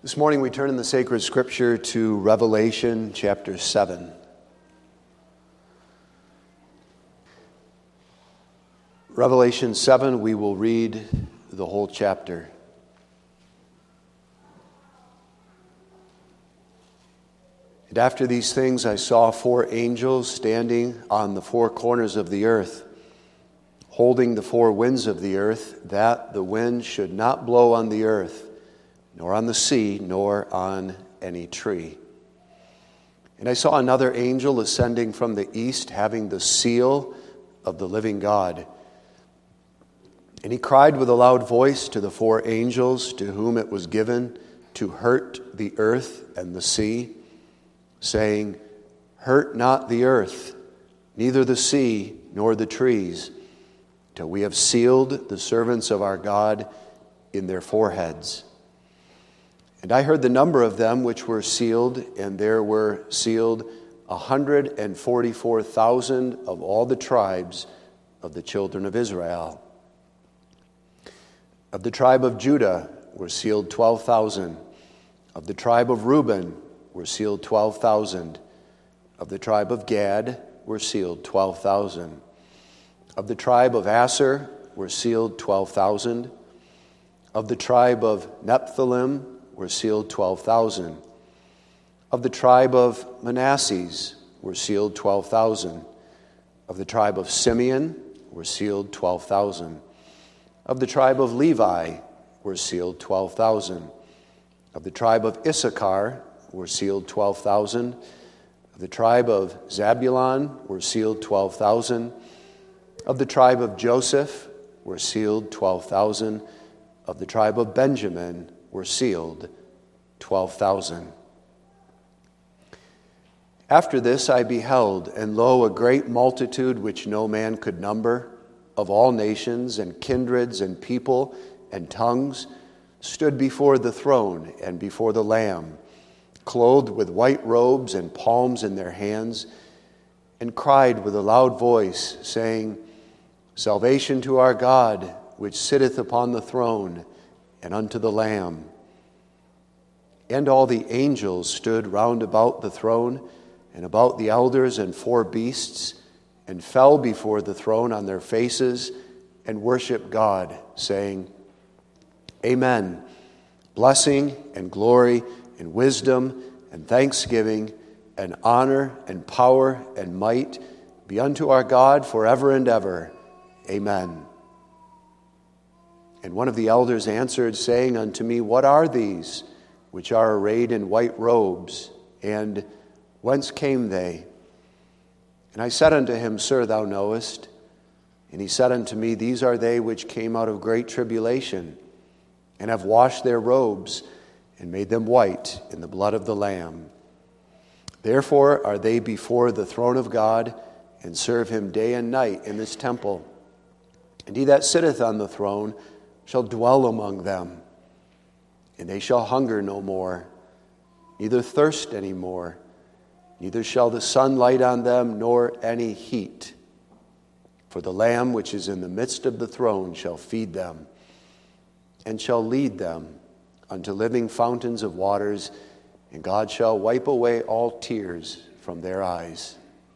This morning we turn in the sacred scripture to Revelation chapter 7. Revelation 7, we will read the whole chapter. And after these things I saw four angels standing on the four corners of the earth, holding the four winds of the earth, that the wind should not blow on the earth, nor on the sea, nor on any tree. And I saw another angel ascending from the east, having the seal of the living God. And he cried with a loud voice to the four angels to whom it was given to hurt the earth and the sea, saying, "Hurt not the earth, neither the sea, nor the trees, till we have sealed the servants of our God in their foreheads." And I heard the number of them which were sealed, and there were sealed 144,000 of all the tribes of the children of Israel. Of the tribe of Judah were sealed 12,000. Of the tribe of Reuben were sealed 12,000. Of the tribe of Gad were sealed 12,000. Of the tribe of Asher were sealed 12,000. Of the tribe of Nephthalim were sealed 12,000. Of the tribe of Manasseh were sealed 12,000. Of the tribe of Simeon were sealed 12,000. Of the tribe of Levi were sealed 12,000. Of the tribe of Issachar were sealed 12,000. Of the tribe of Zabulon were sealed 12,000. Of the tribe of Joseph were sealed 12,000. Of the tribe of Benjamin were sealed 12,000. After this I beheld, and lo, a great multitude which no man could number, of all nations and kindreds and people and tongues, stood before the throne and before the Lamb, clothed with white robes and palms in their hands, and cried with a loud voice, saying, "Salvation to our God, which sitteth upon the throne, and unto the Lamb." And all the angels stood round about the throne, and about the elders and four beasts, and fell before the throne on their faces, and worshiped God, saying, "Amen. Blessing and glory and wisdom and thanksgiving and honor and power and might be unto our God forever and ever. Amen." And one of the elders answered, saying unto me, "What are these which are arrayed in white robes, and whence came they?" And I said unto him, "Sir, thou knowest." And he said unto me, "These are they which came out of great tribulation, and have washed their robes, and made them white in the blood of the Lamb. Therefore are they before the throne of God, and serve him day and night in this temple. And he that sitteth on the throne shall dwell among them, and they shall hunger no more, neither thirst any more, neither shall the sun light on them, nor any heat. For the Lamb which is in the midst of the throne shall feed them, and shall lead them unto living fountains of waters, and God shall wipe away all tears from their eyes."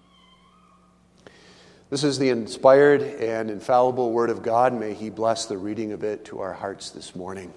This is the inspired and infallible Word of God. May He bless the reading of it to our hearts this morning.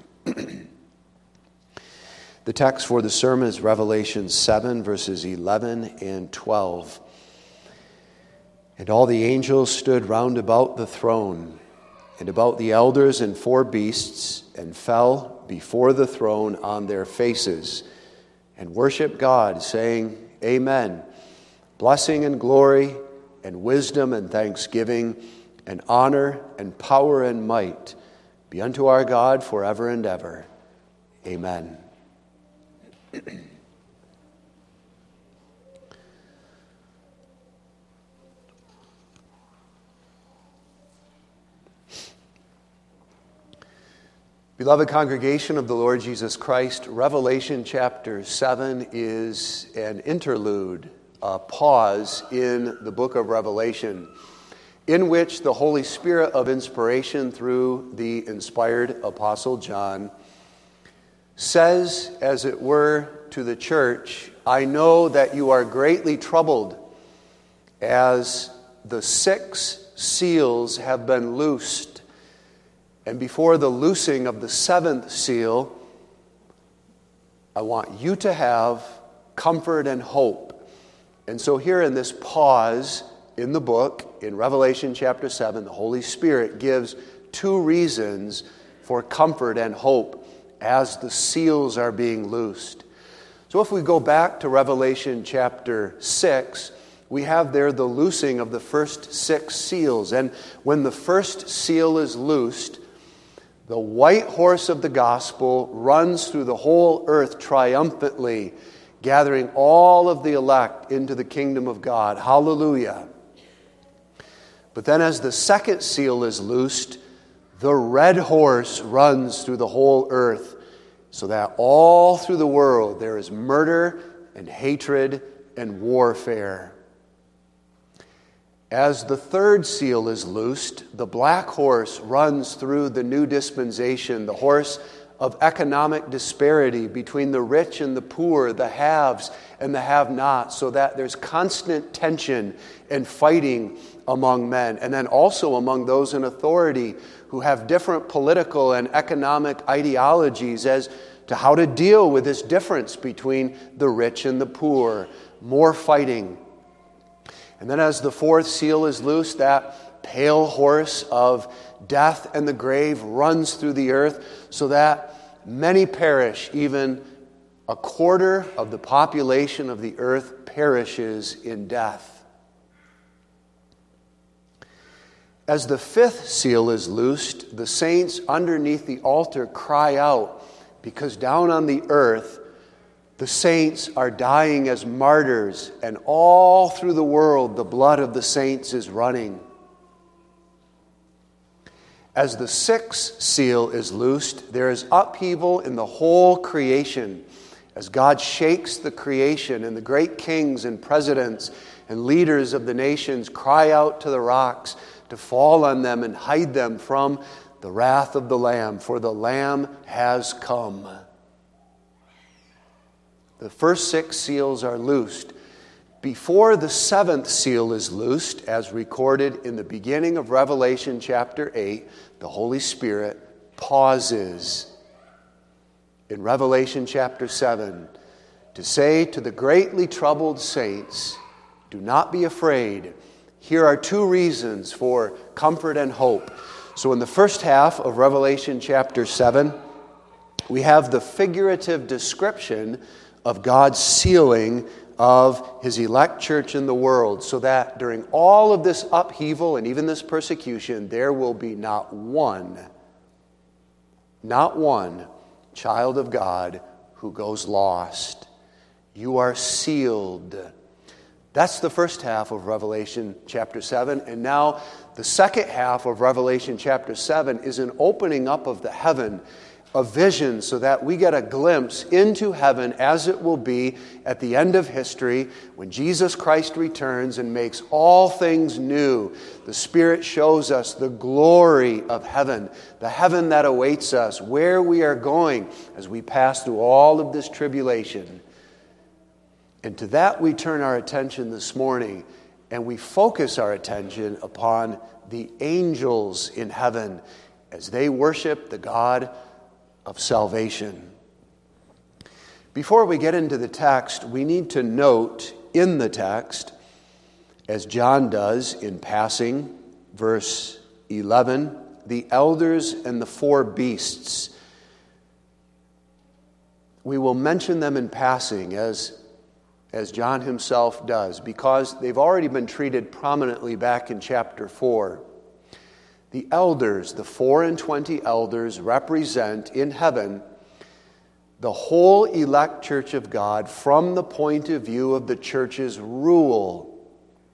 The text for the sermon is Revelation 7, verses 11 and 12. "And all the angels stood round about the throne, and about the elders and four beasts, and fell before the throne on their faces, and worshiped God, saying, Amen. Blessing and glory and wisdom and thanksgiving and honor and power and might be unto our God forever and ever. Amen." Beloved congregation of the Lord Jesus Christ, Revelation chapter 7 is an interlude, a pause in the book of Revelation, in which the Holy Spirit of inspiration through the inspired Apostle John says, as it were, to the church, I know that you are greatly troubled, as the 6 seals have been loosed. And before the loosing of the 7th seal, I want you to have comfort and hope. And so here in this pause in the book, in Revelation chapter 7, the Holy Spirit gives 2 reasons for comfort and hope as the seals are being loosed. So if we go back to Revelation chapter 6, we have there the loosing of the first 6 seals. And when the first seal is loosed, the white horse of the gospel runs through the whole earth triumphantly, gathering all of the elect into the kingdom of God. Hallelujah. But then as the second seal is loosed, the red horse runs through the whole earth, so that all through the world there is murder and hatred and warfare. As the third seal is loosed, the black horse runs through the new dispensation, the horse of economic disparity between the rich and the poor, the haves and the have-nots, so that there's constant tension and fighting among men, and then also among those in authority who have different political and economic ideologies as to how to deal with this difference between the rich and the poor. More fighting. And then as the fourth seal is loosed, that pale horse of death and the grave runs through the earth, so that many perish. Even a quarter of the population of the earth perishes in death. As the fifth seal is loosed, the saints underneath the altar cry out, because down on the earth, the saints are dying as martyrs, and all through the world, the blood of the saints is running. As the sixth seal is loosed, there is upheaval in the whole creation, as God shakes the creation, and the great kings and presidents and leaders of the nations cry out to the rocks to fall on them and hide them from the wrath of the Lamb, for the Lamb has come. The first 6 seals are loosed. Before the 7th seal is loosed, as recorded in the beginning of Revelation chapter 8, the Holy Spirit pauses in Revelation chapter 7 to say to the greatly troubled saints, do not be afraid. Here are 2 reasons for comfort and hope. So in the first half of Revelation chapter 7, we have the figurative description of God's sealing of His elect church in the world, so that during all of this upheaval and even this persecution, there will be not one child of God who goes lost. You are sealed. That's the first half of Revelation chapter 7. And now the second half of Revelation chapter 7 is an opening up of the heaven, a vision, so that we get a glimpse into heaven as it will be at the end of history when Jesus Christ returns and makes all things new. The Spirit shows us the glory of heaven, the heaven that awaits us, where we are going as we pass through all of this tribulation. And to that we turn our attention this morning, and we focus our attention upon the angels in heaven as they worship the God of salvation. Before we get into the text, we need to note in the text, as John does in passing, verse 11, the elders and the 4 beasts. We will mention them in passing as John himself does, because they've already been treated prominently back in chapter 4. The elders, the 24 elders, represent in heaven the whole elect church of God from the point of view of the church's rule.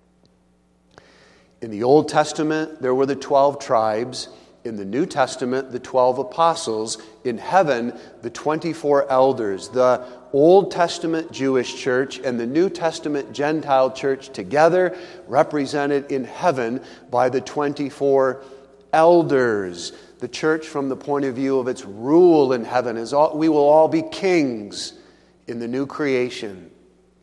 In the Old Testament, there were the 12 tribes. In the New Testament, the 12 apostles. In heaven, the 24 elders. The Old Testament Jewish church and the New Testament Gentile church together, represented in heaven by the 24 elders. the church from the point of view of its rule in heaven. We will all be kings in the new creation.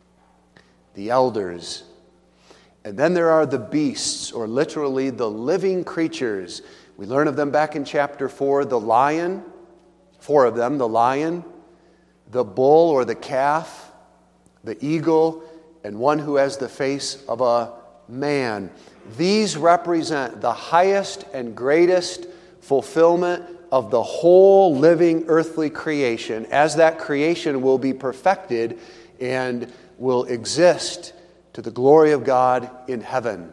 The elders. And then there are the beasts, or literally the living creatures. We learn of them back in chapter 4. The lion, 4 of them, the lion, the bull or the calf, the eagle, and one who has the face of a man. These represent the highest and greatest fulfillment of the whole living earthly creation, as that creation will be perfected and will exist to the glory of God in heaven.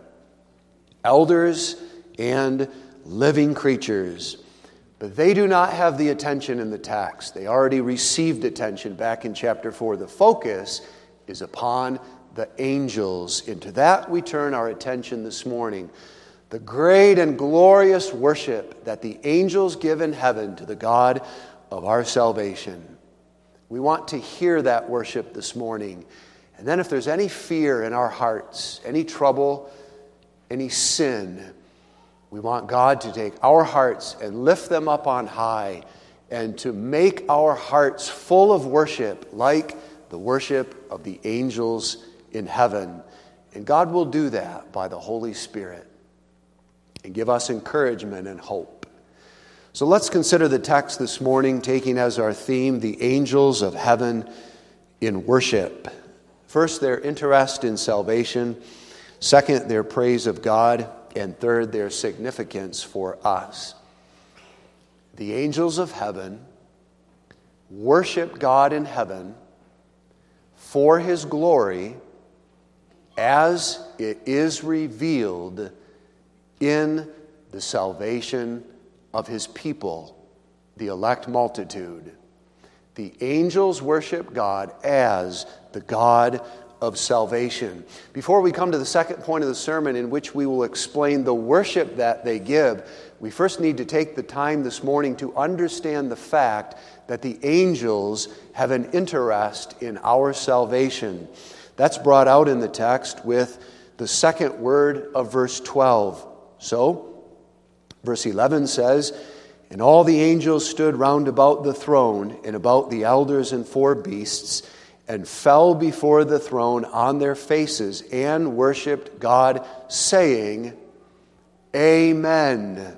Elders and living creatures. But they do not have the attention in the text. They already received attention back in chapter 4. The focus is upon the angels. And to that we turn our attention this morning. The great and glorious worship that the angels give in heaven to the God of our salvation. We want to hear that worship this morning. And then if there's any fear in our hearts, any trouble, any sin, we want God to take our hearts and lift them up on high and to make our hearts full of worship like the worship of the angels in heaven. And God will do that by the Holy Spirit and give us encouragement and hope. So let's consider the text this morning, taking as our theme the angels of heaven in worship. First, their interest in salvation. Second, their praise of God. And third, their significance for us. The angels of heaven worship God in heaven for His glory as it is revealed in the salvation of His people, the elect multitude. The angels worship God as the God of salvation. Before we come to the second point of the sermon, in which we will explain the worship that they give, we first need to take the time this morning to understand the fact that the angels have an interest in our salvation. That's brought out in the text with the second word of verse 12. So, verse 11 says, "And all the angels stood round about the throne and about the elders and 4 beasts, and fell before the throne on their faces and worshipped God, saying, Amen."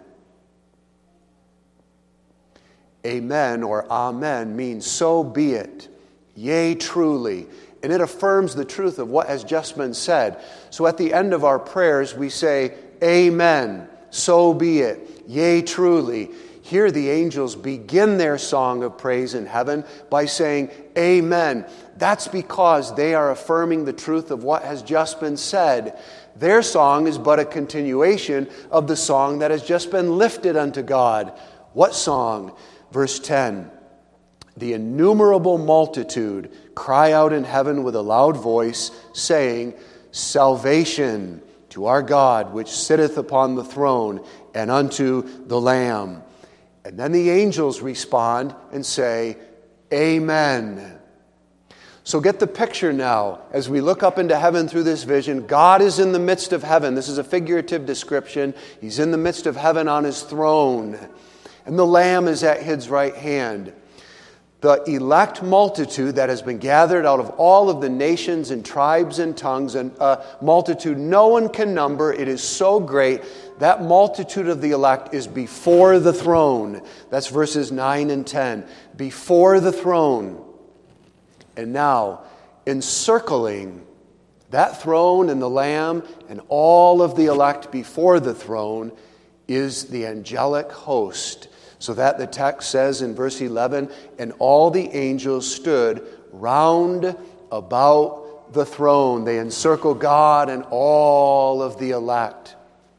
Amen, or Amen, means so be it. Yea, truly. And it affirms the truth of what has just been said. So at the end of our prayers, we say, Amen, so be it. Yea, truly. Here the angels begin their song of praise in heaven by saying, Amen. That's because they are affirming the truth of what has just been said. Their song is but a continuation of the song that has just been lifted unto God. What song? Verse 10. The innumerable multitude cry out in heaven with a loud voice, saying, Salvation to our God, which sitteth upon the throne, and unto the Lamb. And then the angels respond and say, Amen. So get the picture now. As we look up into heaven through this vision, God is in the midst of heaven. This is a figurative description. He's in the midst of heaven on His throne. And the Lamb is at His right hand. The elect multitude that has been gathered out of all of the nations and tribes and tongues, and a multitude no one can number. It is so great. That multitude of the elect is before the throne. That's verses 9 and 10. Before the throne. And now, encircling that throne and the Lamb and all of the elect before the throne is the angelic host. So that the text says in verse 11, and all the angels stood round about the throne. They encircle God and all of the elect.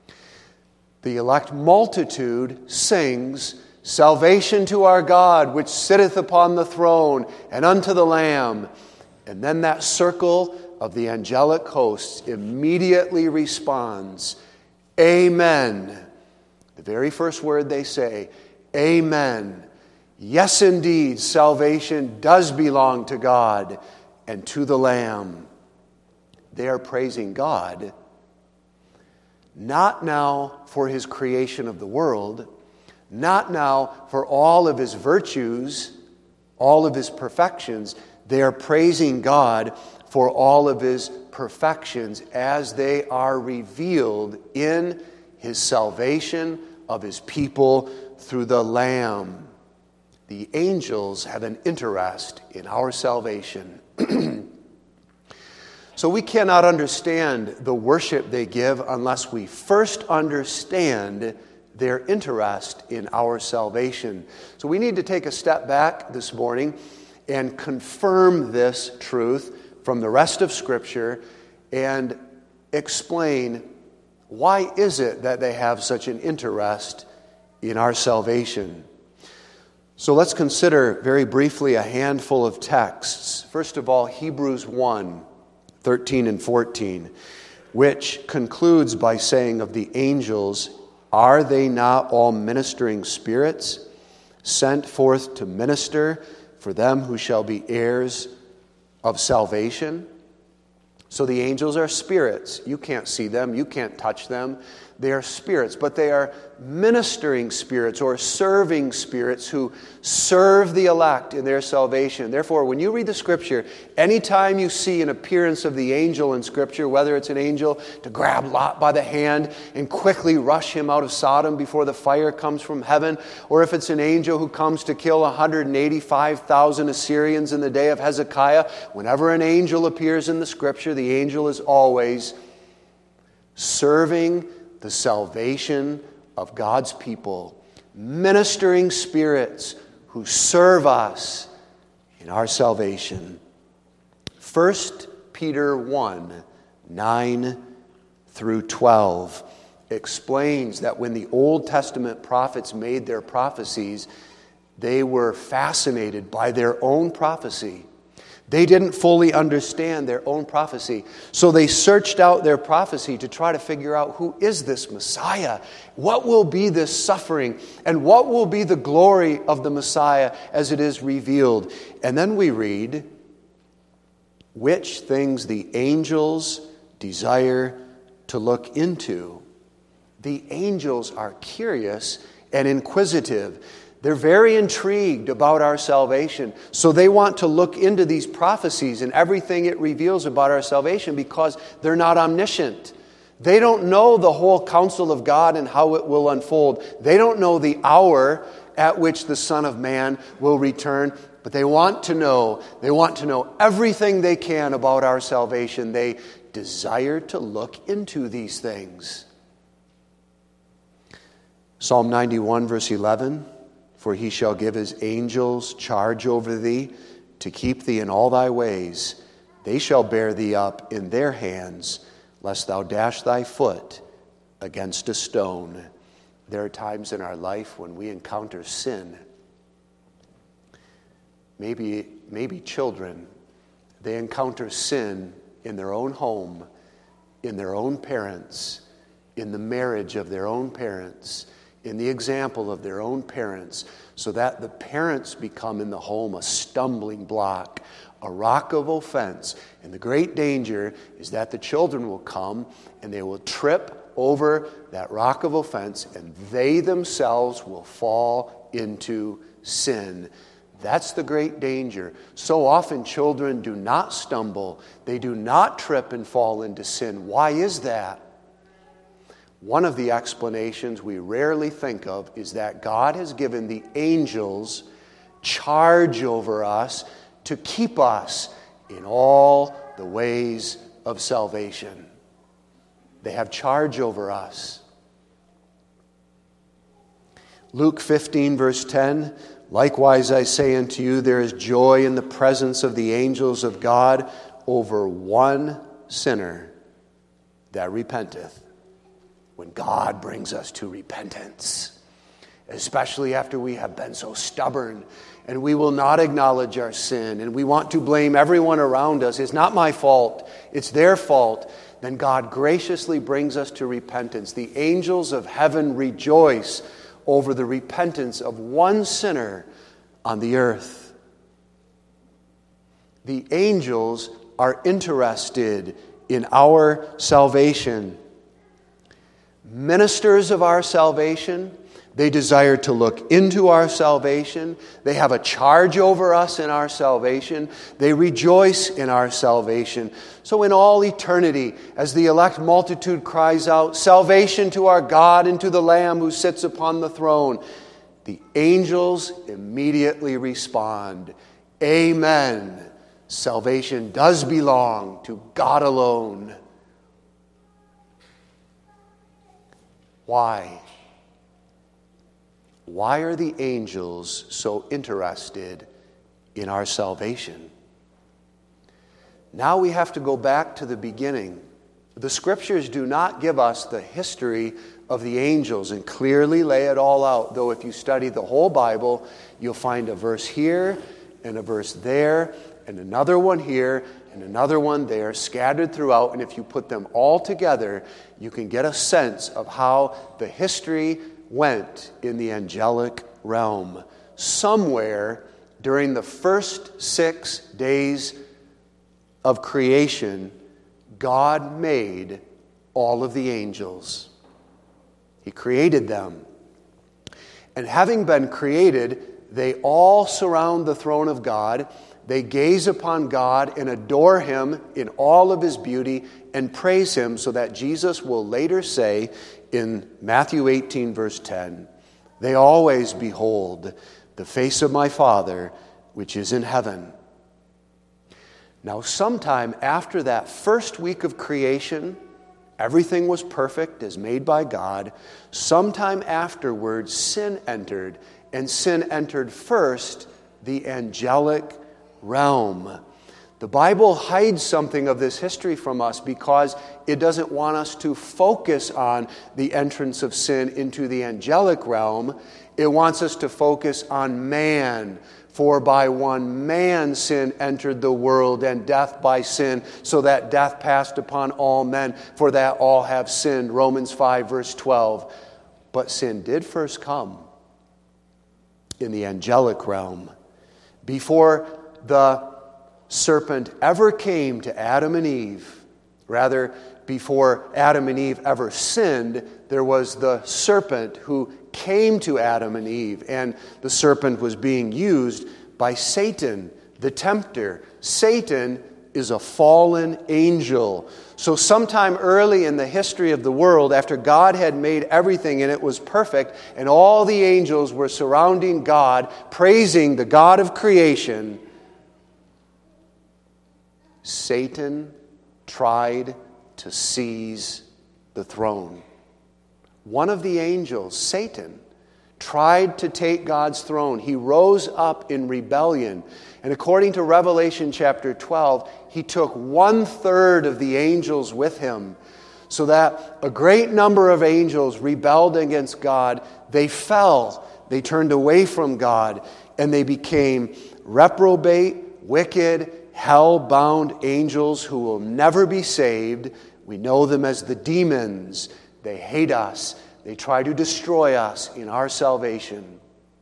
The elect multitude sings, Salvation to our God, which sitteth upon the throne, and unto the Lamb. And then that circle of the angelic hosts immediately responds, Amen. The very first word they say, Amen. Yes, indeed, salvation does belong to God and to the Lamb. They are praising God, not now for His creation of the world, not now for all of his virtues, all of his perfections. They are praising God for all of his perfections as they are revealed in his salvation of his people through the Lamb. The angels have an interest in our salvation. So we cannot understand the worship they give unless we first understand their interest in our salvation. So we need to take a step back this morning and confirm this truth from the rest of Scripture and explain why is it that they have such an interest in our salvation. So let's consider very briefly a handful of texts. First of all, Hebrews 1:13 and 14, which concludes by saying of the angels, "Are they not all ministering spirits, sent forth to minister for them who shall be heirs of salvation?" So the angels are spirits. You can't see them. You can't touch them. They are spirits, but they are ministering spirits or serving spirits who serve the elect in their salvation. Therefore, when you read the Scripture, anytime you see an appearance of the angel in Scripture, whether it's an angel to grab Lot by the hand and quickly rush him out of Sodom before the fire comes from heaven, or if it's an angel who comes to kill 185,000 Assyrians in the day of Hezekiah, whenever an angel appears in the Scripture, the angel is always serving the salvation of God's people, ministering spirits who serve us in our salvation. 1 Peter 1:9 through 12 explains that when the Old Testament prophets made their prophecies, they were fascinated by their own prophecy. They didn't fully understand their own prophecy. So they searched out their prophecy to try to figure out, who is this Messiah? What will be this suffering? And what will be the glory of the Messiah as it is revealed? And then we read, which things the angels desire to look into. The angels are curious and inquisitive. They're very intrigued about our salvation. So they want to look into these prophecies and everything it reveals about our salvation because they're not omniscient. They don't know the whole counsel of God and how it will unfold. They don't know the hour at which the Son of Man will return, but they want to know. They want to know everything they can about our salvation. They desire to look into these things. Psalm 91, verse 11, "For he shall give his angels charge over thee, to keep thee in all thy ways. They shall bear thee up in their hands, lest thou dash thy foot against a stone." There are times in our life when we encounter sin. Maybe children, they encounter sin in their own home, in their own parents, in the marriage of their own parents, in the example of their own parents, so that the parents become in the home a stumbling block, a rock of offense. And the great danger is that the children will come and they will trip over that rock of offense and they themselves will fall into sin. That's the great danger. So often children do not stumble. They do not trip and fall into sin. Why is that? One of the explanations we rarely think of is that God has given the angels charge over us to keep us in all the ways of salvation. They have charge over us. Luke 15, verse 10, "Likewise I say unto you, there is joy in the presence of the angels of God over one sinner that repenteth." When God brings us to repentance, especially after we have been so stubborn and we will not acknowledge our sin and we want to blame everyone around us. It's not my fault, it's their fault. Then God graciously brings us to repentance. The angels of heaven rejoice over the repentance of one sinner on the earth. The angels are interested in our salvation. Ministers of our salvation, They desire to look into our salvation. They have a charge over us in our salvation. They rejoice in our salvation. So in all eternity, as the elect multitude cries out, "Salvation to our God and to the Lamb who sits upon the throne," the angels immediately respond, "Amen. Salvation does belong to God alone." Why? Why are the angels so interested in our salvation? Now we have to go back to the beginning. The Scriptures do not give us the history of the angels and clearly lay it all out, though if you study the whole Bible, you'll find a verse here and a verse there and another one here and another one there scattered throughout, and if you put them all together, you can get a sense of how the history went in the angelic realm. Somewhere during the first 6 days of creation, God made all of the angels. He created them. And having been created, they all surround the throne of God. They gaze upon God and adore Him in all of His beauty and praise Him, so that Jesus will later say in Matthew 18, verse 10, "They always behold the face of my Father, which is in heaven." Now, sometime after that first week of creation, everything was perfect as made by God. Sometime afterwards, sin entered, and sin entered first the angelic realm. The Bible hides something of this history from us because it doesn't want us to focus on the entrance of sin into the angelic realm. It wants us to focus on man. For by one man sin entered the world, and death by sin, so that death passed upon all men, for that all have sinned. Romans 5, verse 12. But sin did first come in the angelic realm. Before the serpent ever came to Adam and Eve, rather, before Adam and Eve ever sinned, there was the serpent who came to Adam and Eve, and the serpent was being used by Satan, the tempter. Satan is a fallen angel. So sometime early in the history of the world, after God had made everything and it was perfect, and all the angels were surrounding God, praising the God of creation, Satan tried to seize the throne. One of the angels, Satan, tried to take God's throne. He rose up in rebellion. And according to Revelation chapter 12, he took 1/3 of the angels with him, so that a great number of angels rebelled against God. They fell. They turned away from God, and they became reprobate, wicked, hell-bound angels who will never be saved. We know them as the demons. They hate us. They try to destroy us in our salvation.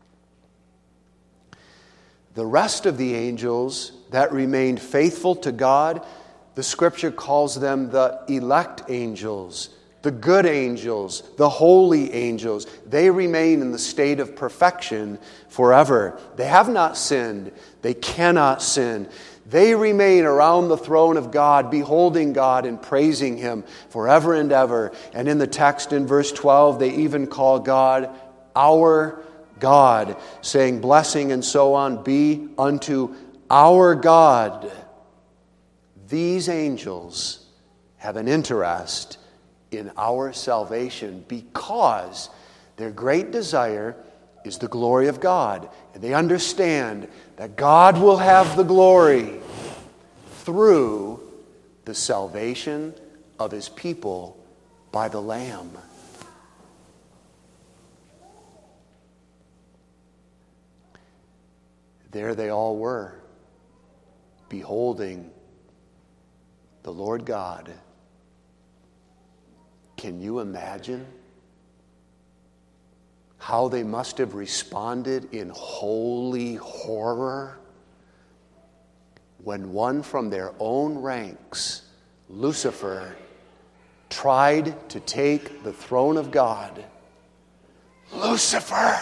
The rest of the angels that remained faithful to God, the Scripture calls them the elect angels, the good angels, the holy angels. They remain in the state of perfection forever. They have not sinned. They cannot sin. They remain around the throne of God, beholding God and praising Him forever and ever. And in the text in verse 12, they even call God our God, saying blessing and so on be unto our God. These angels have an interest in our salvation because their great desire is the glory of God. And they understand that God will have the glory through the salvation of His people by the Lamb. There they all were, beholding the Lord God. Can you imagine how they must have responded in holy horror when one from their own ranks, Lucifer, tried to take the throne of God? Lucifer!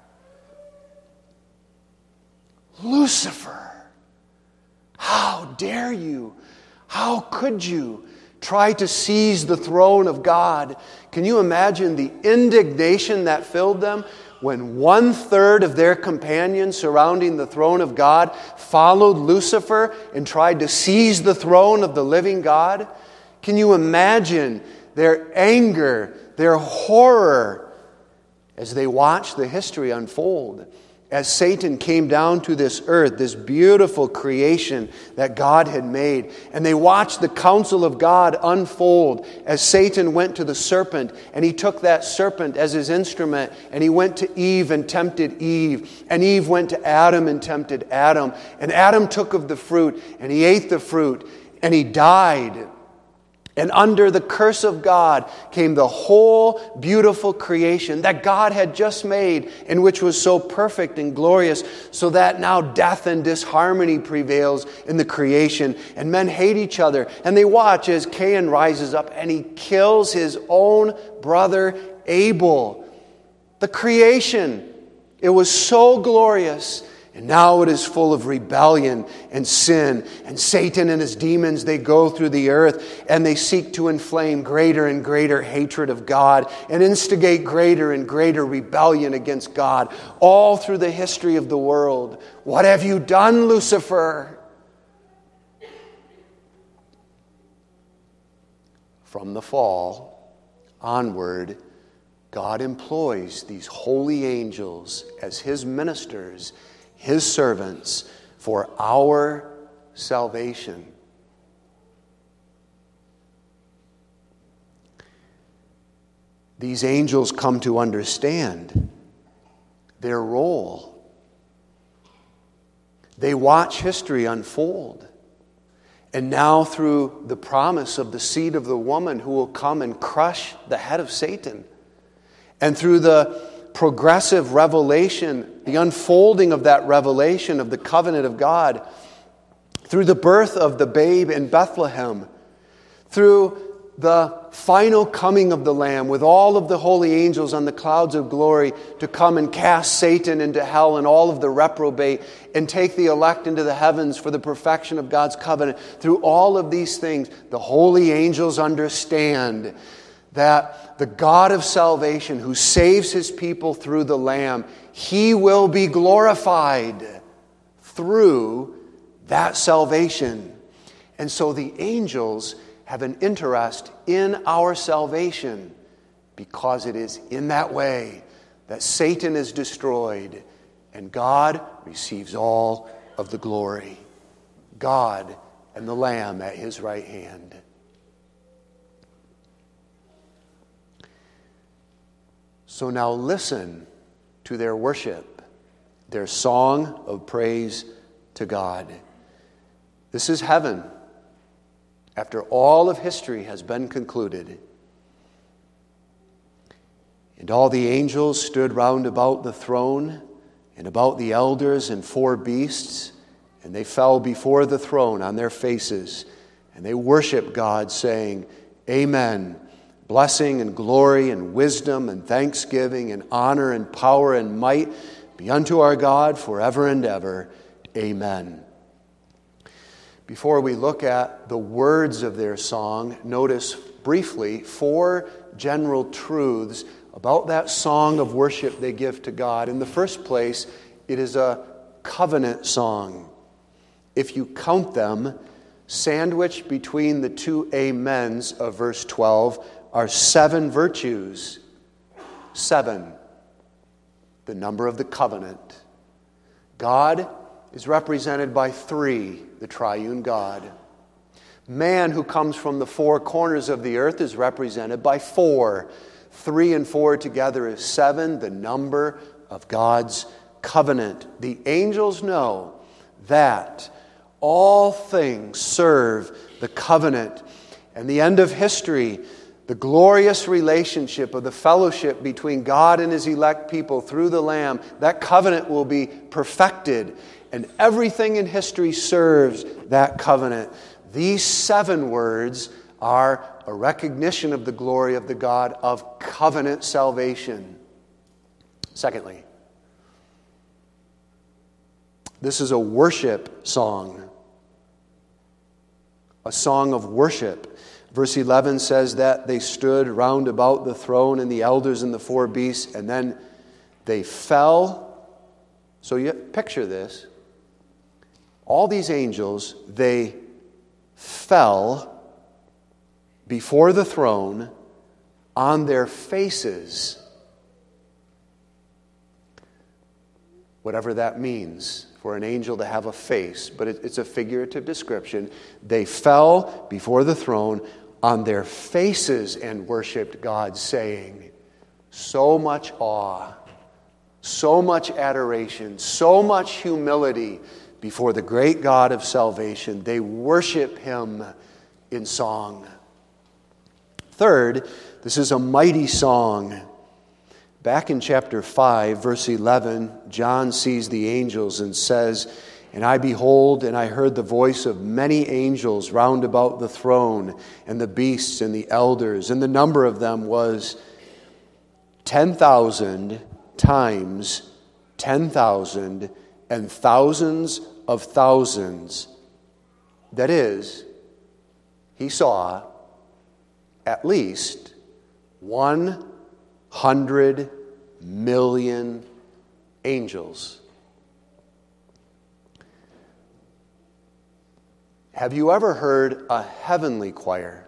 Lucifer! How dare you? How could you try to seize the throne of God? Can you imagine the indignation that filled them when 1/3 of their companions surrounding the throne of God followed Lucifer and tried to seize the throne of the living God? Can you imagine their anger, their horror as they watched the history unfold? As Satan came down to this earth, this beautiful creation that God had made, and they watched the counsel of God unfold as Satan went to the serpent, and he took that serpent as his instrument, and he went to Eve and tempted Eve, and Eve went to Adam and tempted Adam, and Adam took of the fruit, and he ate the fruit, and he died. And under the curse of God came the whole beautiful creation that God had just made, and which was so perfect and glorious, so that now death and disharmony prevails in the creation, and men hate each other. And they watch as Cain rises up and he kills his own brother Abel. The creation, it was so glorious. And now it is full of rebellion and sin. And Satan and his demons, they go through the earth and they seek to inflame greater and greater hatred of God and instigate greater and greater rebellion against God all through the history of the world. What have you done, Lucifer? From the fall onward, God employs these holy angels as his ministers, his servants, for our salvation. These angels come to understand their role. They watch history unfold. And now through the promise of the seed of the woman who will come and crush the head of Satan, and through the progressive revelation, the unfolding of that revelation of the covenant of God, through the birth of the babe in Bethlehem, through the final coming of the Lamb with all of the holy angels on the clouds of glory to come and cast Satan into hell and all of the reprobate and take the elect into the heavens for the perfection of God's covenant. Through all of these things, the holy angels understand that the God of salvation who saves his people through the Lamb, he will be glorified through that salvation. And so the angels have an interest in our salvation because it is in that way that Satan is destroyed and God receives all of the glory. God and the Lamb at his right hand. So now listen to their worship, their song of praise to God. This is heaven after all of history has been concluded. And all the angels stood round about the throne and about the elders and 4 beasts, and they fell before the throne on their faces, and they worshiped God, saying, Amen. Blessing and glory and wisdom and thanksgiving and honor and power and might be unto our God forever and ever. Amen. Before we look at the words of their song, notice briefly 4 general truths about that song of worship they give to God. In the first place, it is a covenant song. If you count them, sandwiched between the 2 amens of verse 12 are 7 virtues. 7, the number of the covenant. God is represented by 3, the triune God. Man who comes from the 4 corners of the earth is represented by 4. 3 and 4 together is 7, the number of God's covenant. The angels know that all things serve the covenant. And the end of history, the glorious relationship of the fellowship between God and his elect people through the Lamb, that covenant will be perfected. And everything in history serves that covenant. These 7 words are a recognition of the glory of the God of covenant salvation. Secondly, this is a worship song. A song of worship. Verse 11 says that they stood round about the throne and the elders and the four beasts, and then they fell. So you picture this. All these angels, they fell before the throne on their faces. Whatever that means for an angel to have a face, but it's a figurative description. They fell before the throne on their faces and worshiped God, saying, so much awe, so much adoration, so much humility before the great God of salvation. They worship Him in song. Third, this is a mighty song. Back in chapter 5, verse 11, John sees the angels and says, and I behold, and I heard the voice of many angels round about the throne, and the beasts and the elders, and the number of them was 10,000 times 10,000, and thousands of thousands. That is, he saw at least 100 million angels. Have you ever heard a heavenly choir?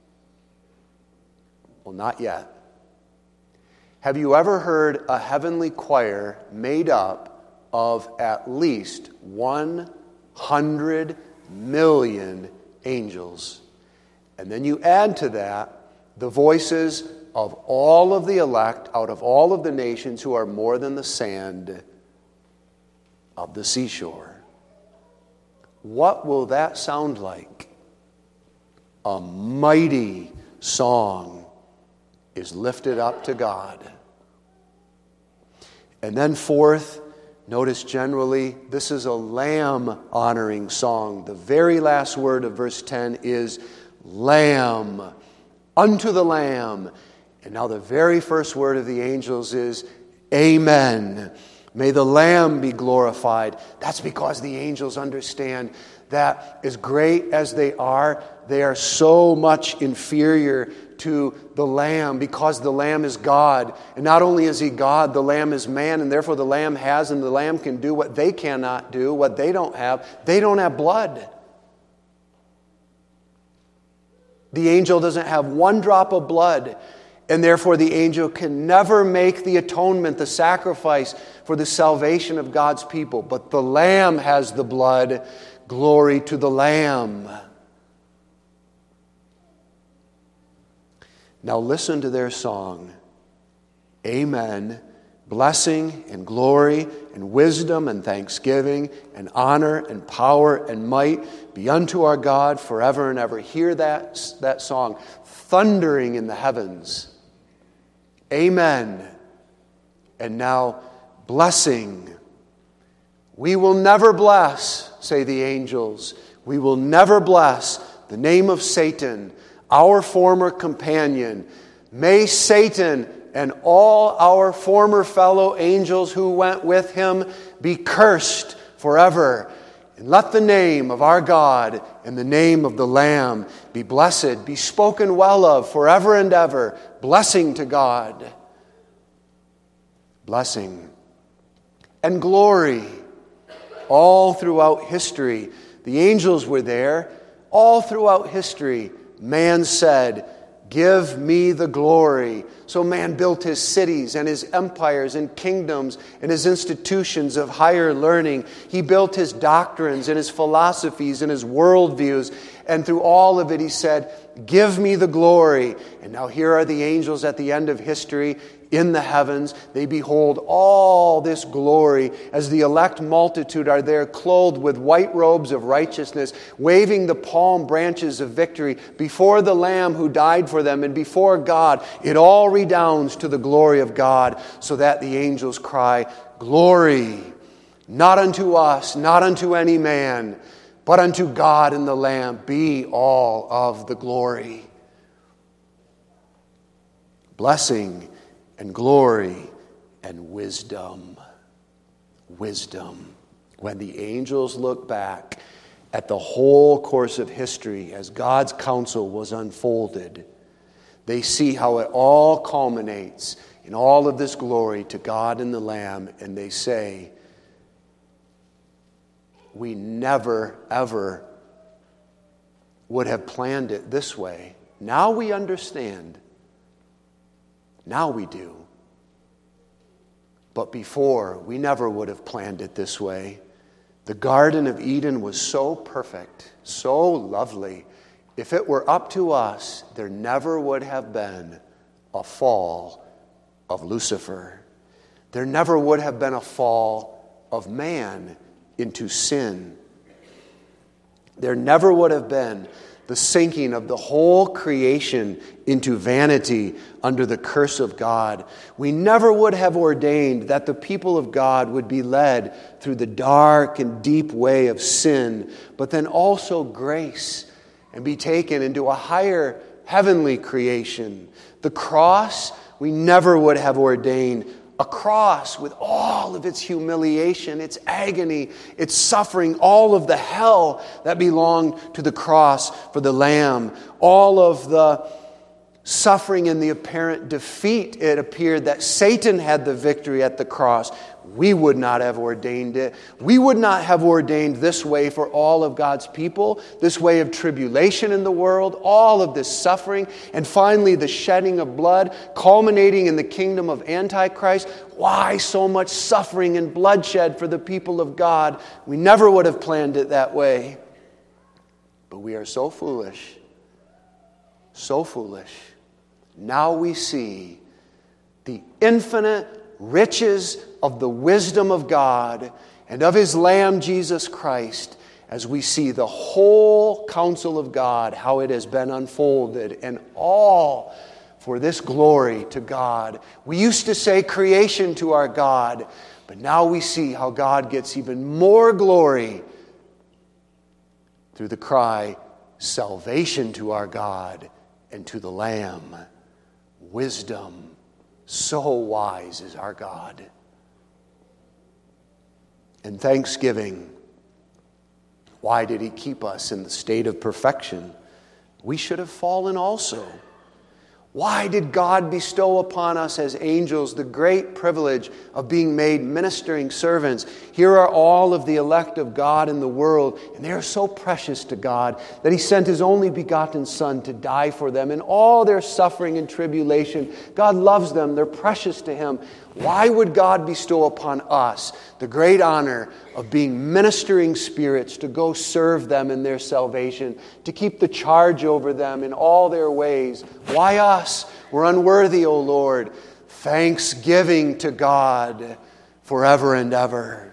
Well, not yet. Have you ever heard a heavenly choir made up of at least 100 million angels? And then you add to that the voices of all of the elect out of all of the nations who are more than the sand of the seashore. What will that sound like? A mighty song is lifted up to God. And then fourth, notice generally, this is a lamb honoring song. The very last word of verse 10 is Lamb, unto the Lamb. And now the very first word of the angels is Amen. May the Lamb be glorified. That's because the angels understand that as great as they are so much inferior to the Lamb because the Lamb is God. And not only is He God, the Lamb is man, and therefore the Lamb has and the Lamb can do what they cannot do, what they don't have. They don't have blood. The angel doesn't have one drop of blood. And therefore the angel can never make the atonement, the sacrifice for the salvation of God's people. But the Lamb has the blood. Glory to the Lamb. Now listen to their song. Amen. Blessing and glory and wisdom and thanksgiving and honor and power and might be unto our God forever and ever. Hear that song thundering in the heavens. Amen. And now, blessing. We will never bless, say the angels. We will never bless the name of Satan, our former companion. May Satan and all our former fellow angels who went with him be cursed forever. And let the name of our God and the name of the Lamb be blessed, be spoken well of forever and ever. Blessing to God. Blessing and glory all throughout history. The angels were there. All throughout history, man said, give me the glory. So man built his cities and his empires and kingdoms and his institutions of higher learning. He built his doctrines and his philosophies and his worldviews. And through all of it, he said, give me the glory. And now here are the angels at the end of history in the heavens. They behold all this glory as the elect multitude are there clothed with white robes of righteousness, waving the palm branches of victory before the Lamb who died for them and before God. It all redounds to the glory of God, so that the angels cry, glory, not unto us, not unto any man, but unto God and the Lamb be all of the glory. Blessing and glory and wisdom. Wisdom. When the angels look back at the whole course of history as God's counsel was unfolded, they see how it all culminates in all of this glory to God and the Lamb, and they say, we never, ever would have planned it this way. Now we understand. Now we do. But before, we never would have planned it this way. The Garden of Eden was so perfect, so lovely. If it were up to us, there never would have been a fall of Lucifer. There never would have been a fall of man into sin. There never would have been the sinking of the whole creation into vanity under the curse of God. We never would have ordained that the people of God would be led through the dark and deep way of sin, but then also grace, and be taken into a higher heavenly creation. The cross, we never would have ordained. A cross with all of its humiliation, its agony, its suffering, all of the hell that belonged to the cross for the Lamb, all of the suffering and the apparent defeat, it appeared that Satan had the victory at the cross. We would not have ordained it. We would not have ordained this way for all of God's people, this way of tribulation in the world, all of this suffering, and finally the shedding of blood, culminating in the kingdom of Antichrist. Why so much suffering and bloodshed for the people of God? We never would have planned it that way. But we are so foolish. So foolish. Now we see the infinite riches of the wisdom of God and of His Lamb, Jesus Christ, as we see the whole counsel of God, how it has been unfolded, and all for this glory to God. We used to say creation to our God, but now we see how God gets even more glory through the cry, salvation to our God and to the Lamb. Wisdom. So wise is our God. And thanksgiving. Why did He keep us in the state of perfection? We should have fallen also. Why did God bestow upon us as angels the great privilege of being made ministering servants? Here are all of the elect of God in the world, and they are so precious to God that He sent His only begotten Son to die for them. In all their suffering and tribulation, God loves them. They're precious to Him. Why would God bestow upon us the great honor of being ministering spirits to go serve them in their salvation, to keep the charge over them in all their ways? Why us? We're unworthy, O Lord. Thanksgiving to God forever and ever.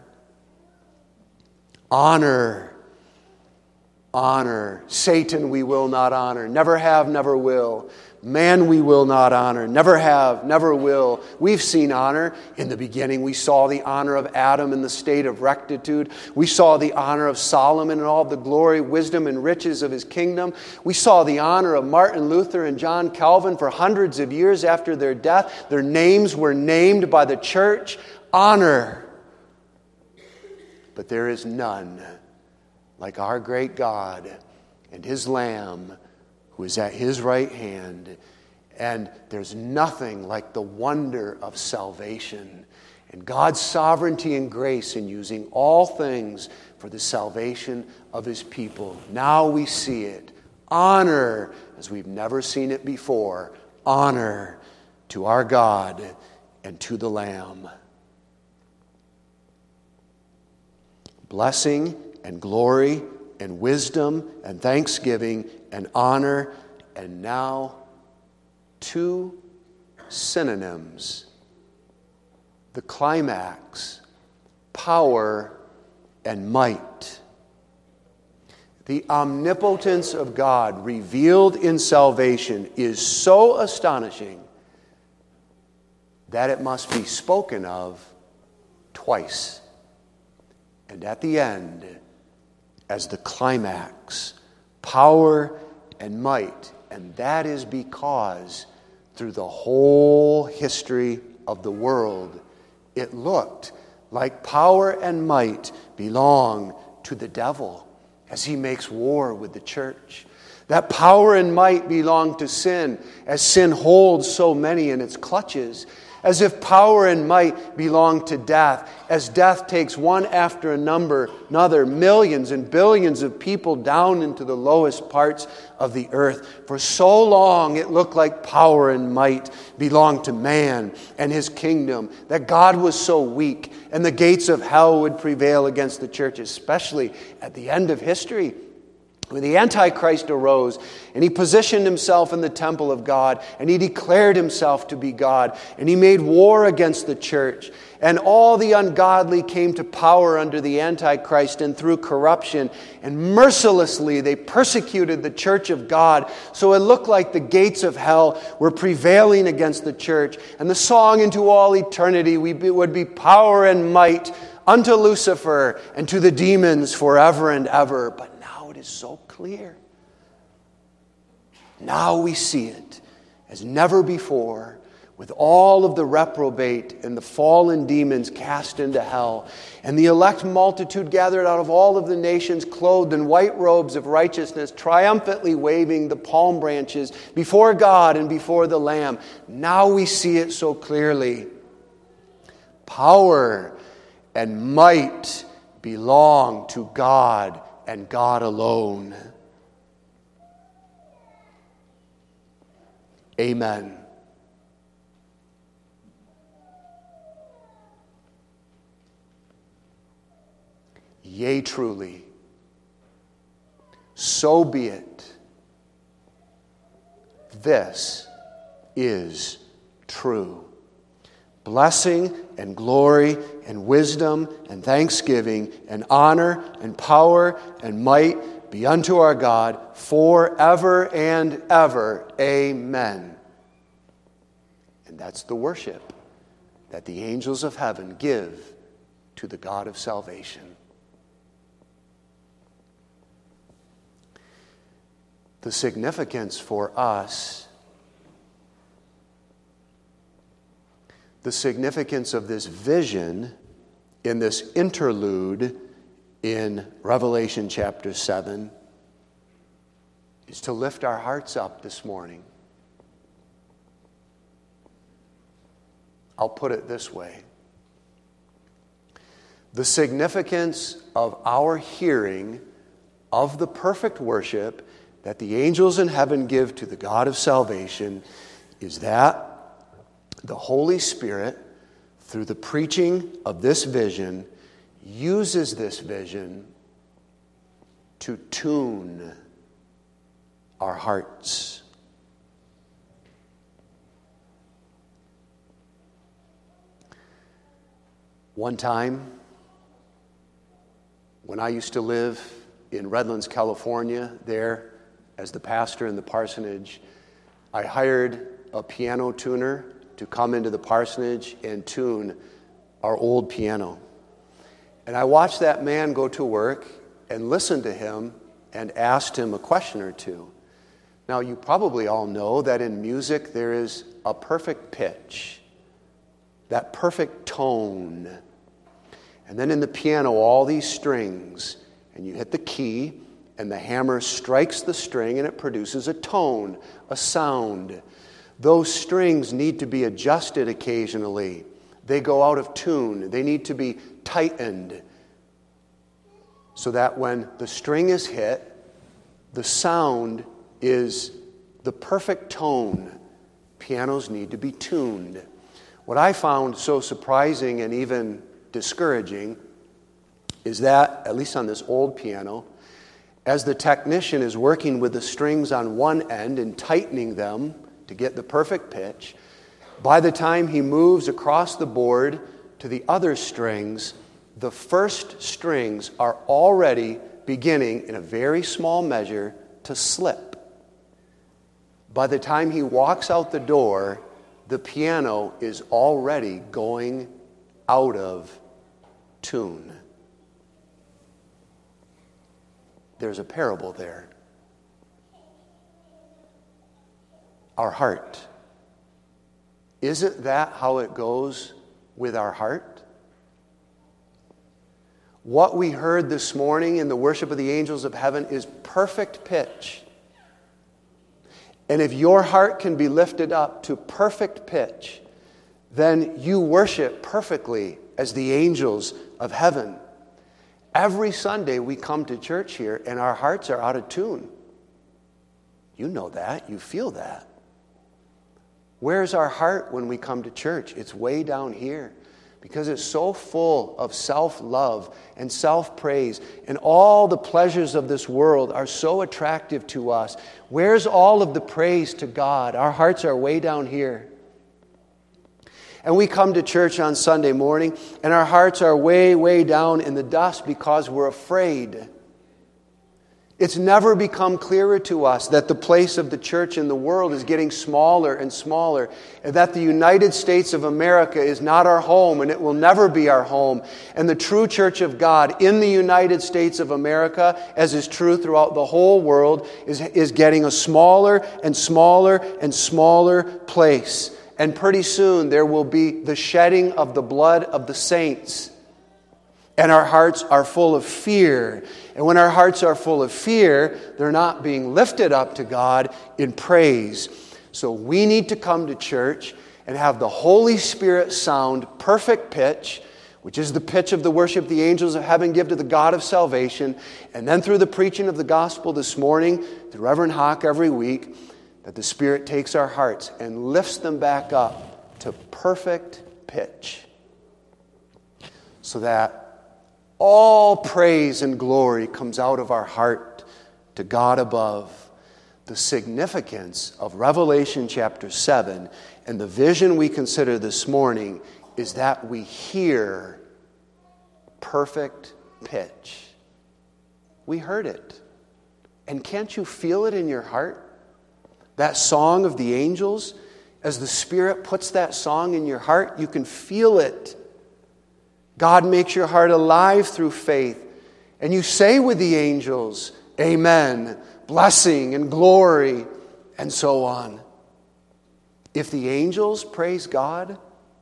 Honor. Honor. Satan we will not honor. Never have, never will. Man we will not honor. Never have, never will. We've seen honor. In the beginning we saw the honor of Adam in the state of rectitude. We saw the honor of Solomon and all the glory, wisdom, and riches of his kingdom. We saw the honor of Martin Luther and John Calvin for hundreds of years after their death. Their names were named by the church. Honor. But there is none like our great God and His Lamb, who is at His right hand. And there's nothing like the wonder of salvation and God's sovereignty and grace in using all things for the salvation of His people. Now we see it. Honor as we've never seen it before. Honor to our God and to the Lamb. Blessing and glory and wisdom and thanksgiving and honor, and now two synonyms. The climax, power and might. The omnipotence of God revealed in salvation is so astonishing that it must be spoken of twice. And at the end, as the climax, power and might. And that is because through the whole history of the world, it looked like power and might belong to the devil as he makes war with the church. That power and might belong to sin as sin holds so many in its clutches. As if power and might belong to death, as death takes one after another, millions and billions of people down into the lowest parts of the earth. For so long it looked like power and might belonged to man and his kingdom, that God was so weak and the gates of hell would prevail against the church, especially at the end of history. When the Antichrist arose and he positioned himself in the temple of God and he declared himself to be God and he made war against the church, and all the ungodly came to power under the Antichrist and through corruption, and mercilessly they persecuted the church of God, so it looked like the gates of hell were prevailing against the church, and the song into all eternity would be power and might unto Lucifer and to the demons forever and ever. But it is so clear. Now we see it as never before, with all of the reprobate and the fallen demons cast into hell, and the elect multitude gathered out of all of the nations, clothed in white robes of righteousness, triumphantly waving the palm branches before God and before the Lamb. Now we see it so clearly. Power and might belong to God and God alone. Amen. Yea, truly, so be it. This is true. Blessing and glory and wisdom and thanksgiving and honor and power and might be unto our God forever and ever. Amen. And that's the worship that the angels of heaven give to the God of salvation. The significance for us, the significance of this vision in this interlude in Revelation chapter 7 is to lift our hearts up this morning. I'll put it this way. The significance of our hearing of the perfect worship that the angels in heaven give to the God of salvation is that the Holy Spirit, through the preaching of this vision, uses this vision to tune our hearts. One time, when I used to live in Redlands, California, there as the pastor in the parsonage, I hired a piano tuner to come into the parsonage and tune our old piano. And I watched that man go to work and listened to him and asked him a question or two. Now, you probably all know that in music there is a perfect pitch, that perfect tone. And then in the piano, all these strings, and you hit the key, and the hammer strikes the string, and it produces a tone, a sound. Those strings need to be adjusted occasionally. They go out of tune. They need to be tightened so that when the string is hit, the sound is the perfect tone. Pianos need to be tuned. What I found so surprising and even discouraging is that, at least on this old piano, as the technician is working with the strings on one end and tightening them to get the perfect pitch, by the time he moves across the board to the other strings, the first strings are already beginning in a very small measure to slip. By the time he walks out the door, the piano is already going out of tune. There's a parable there. Our heart. Isn't that how it goes with our heart? What we heard this morning in the worship of the angels of heaven is perfect pitch. And if your heart can be lifted up to perfect pitch, then you worship perfectly as the angels of heaven. Every Sunday we come to church here and our hearts are out of tune. You know that. You feel that. Where's our heart when we come to church? It's way down here because it's so full of self-love and self-praise, and all the pleasures of this world are so attractive to us. Where's all of the praise to God? Our hearts are way down here. And we come to church on Sunday morning, and our hearts are way, way down in the dust because we're afraid. It's never become clearer to us that the place of the church in the world is getting smaller and smaller, and that the United States of America is not our home, and it will never be our home. And the true church of God in the United States of America, as is true throughout the whole world, is getting a smaller and smaller and smaller place. And pretty soon there will be the shedding of the blood of the saints. And our hearts are full of fear. And when our hearts are full of fear, they're not being lifted up to God in praise. So we need to come to church and have the Holy Spirit sound perfect pitch, which is the pitch of the worship the angels of heaven give to the God of salvation. And then through the preaching of the gospel this morning, through Reverend Hawk every week, that the Spirit takes our hearts and lifts them back up to perfect pitch, so that all praise and glory comes out of our heart to God above. The significance of Revelation chapter 7 and the vision we consider this morning is that we hear perfect pitch. We heard it. And can't you feel it in your heart? That song of the angels, as the Spirit puts that song in your heart, you can feel it. God makes your heart alive through faith. And you say with the angels, amen, blessing and glory, and so on. If the angels praise God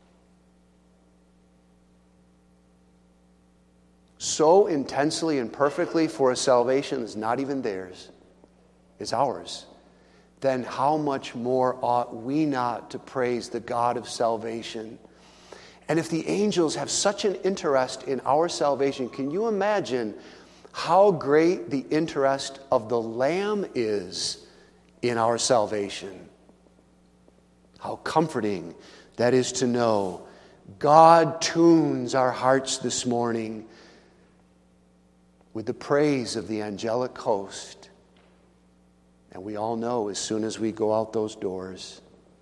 so intensely and perfectly for a salvation that's not even theirs, it's ours, then how much more ought we not to praise the God of salvation? And if the angels have such an interest in our salvation, can you imagine how great the interest of the Lamb is in our salvation? How comforting that is to know God tunes our hearts this morning with the praise of the angelic host. And we all know as soon as we go out those doors,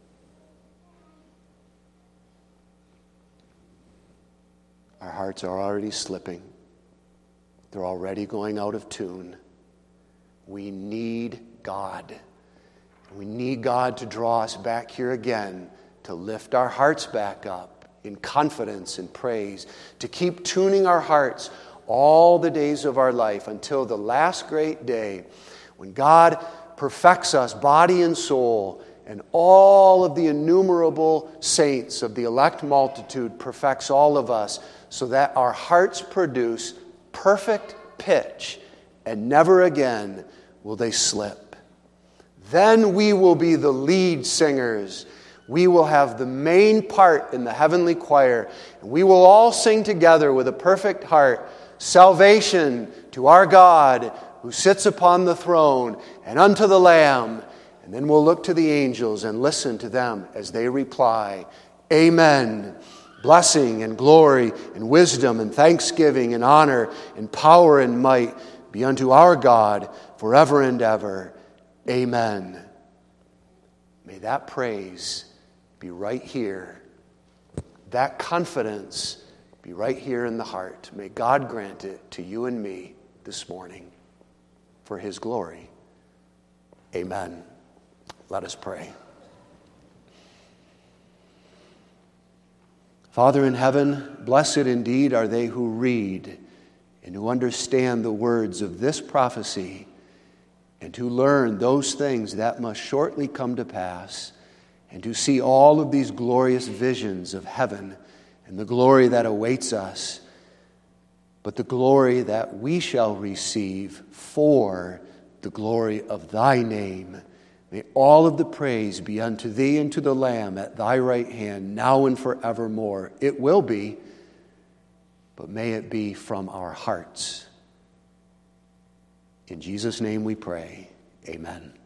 our hearts are already slipping. They're already going out of tune. We need God. We need God to draw us back here again, to lift our hearts back up in confidence and praise, to keep tuning our hearts all the days of our life until the last great day when God perfects us, body and soul, and all of the innumerable saints of the elect multitude perfects all of us, so that our hearts produce perfect pitch, and never again will they slip. Then we will be the lead singers. We will have the main part in the heavenly choir, and we will all sing together with a perfect heart, salvation to our God who sits upon the throne and unto the Lamb. And then we'll look to the angels and listen to them as they reply, amen. Blessing and glory and wisdom and thanksgiving and honor and power and might be unto our God forever and ever. Amen. May that praise be right here. That confidence be right here in the heart. May God grant it to you and me this morning for His glory. Amen. Let us pray. Father in heaven, blessed indeed are they who read and who understand the words of this prophecy and who learn those things that must shortly come to pass and to see all of these glorious visions of heaven and the glory that awaits us, but the glory that we shall receive for the glory of thy name. May all of the praise be unto thee and to the Lamb at thy right hand, now and forevermore. It will be, but may it be from our hearts. In Jesus' name we pray. Amen.